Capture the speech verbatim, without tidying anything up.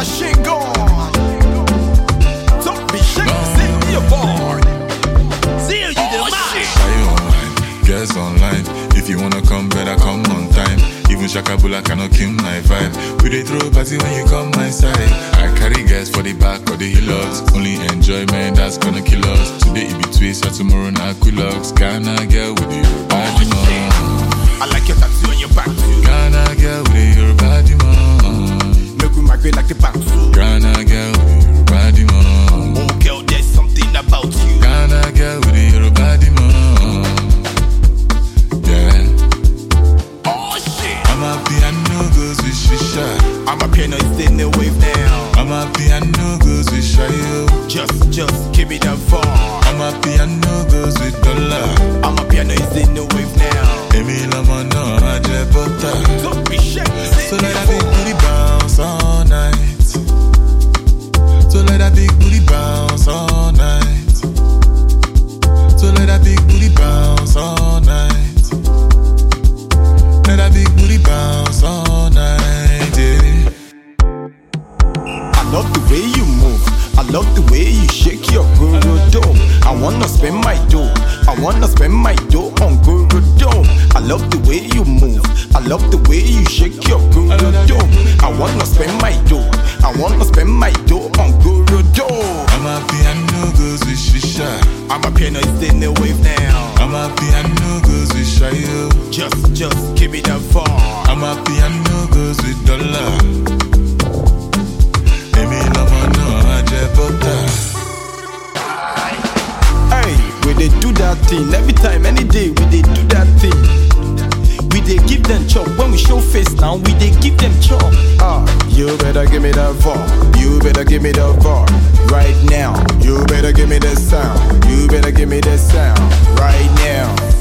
machine gun. Don't be shaking, send me a bar. See you the match. Buy online, guess online. If you wanna come, better come on time. Even Shakabula cannot kill my vibe. We dey throw party when you come my side. I carry gas for the back of the hillocks. Only enjoyment that's gonna kill us. Today it be twist, or tomorrow na Quilocks. Ghana girl with the body man. I like your tattoo on your back too. Ghana girl with the body man. Make we migrate like the back too. Ghana girl with the body man. Oh girl, there's something about you. Ghana girl with the body man. Yeah. Oh shit. I'm a piano goes with shisha. I'm a piano, it's in the wave now. I'm a piano goes with shayo. Just, just give me the bar. I'm a piano goes with dollar. I'm a piano, it's in the wave now. Emi lama no aje butter. Don't be shaking, So let that big booty bounce all night. So let that big booty bounce all night. So let that big booty bounce all night. Let that big booty bounce all night. Yeah. I love the way you move. I love the way you shake your guru dome. I wanna spend my dough. I wanna spend my dough on guru dome. I love the way you move. I love the way you shake your guru dome. I wanna spend my dough. I wanna spend my dough on guru dome. I'm a piano goes with shisha. I'm a piano, it's in the wave now. I'm a piano goes with shayo. Just, just give me the bar. I'm a piano goes with dollar. Emi lama no aje butter. Hey, we they do that thing every time, any day. We they do that thing. We they give them chop when we show face now. We they give them chop. Ah, you better give me that bar. You better give me the bar right now. You better give me the sound. You better give me the sound right now.